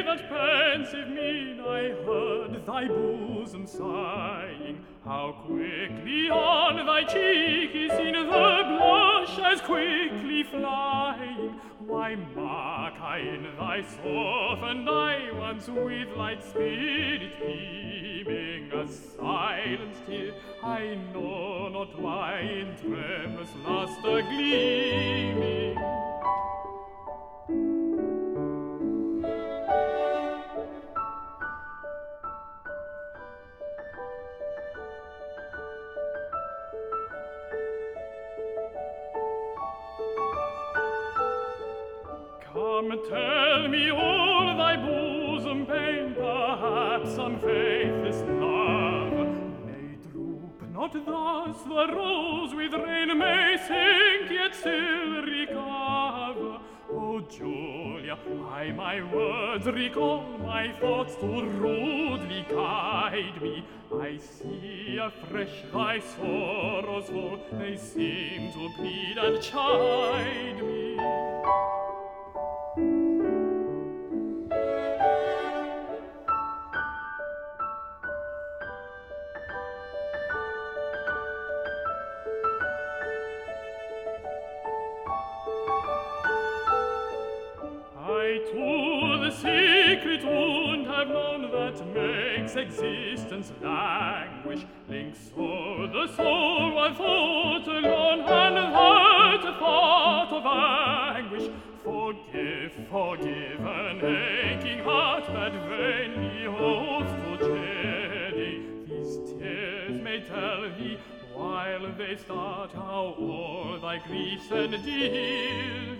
that pensive mien I heard thy bosom sighing, how quickly on thy cheek is seen the blush as quickly flying. Why mark I in thy softened eye once with light spirit beaming a silent tear? I know not why in tremulous lustre gleaming. Come, tell me all thy bosom pain, perhaps some faithless love. Nay, droop not thus, the rose with rain may sink, yet still recover. O Julia, I my words recall, my thoughts too rudely guide me. I see afresh thy sorrows fall, they seem to plead and chide me. To the secret wound have known that makes existence languish, links so the soul one thought alone, and that a thought of anguish. Forgive, forgive an aching heart that vainly hopes to cheer thee. These tears may tell thee while they start how all thy griefs and deal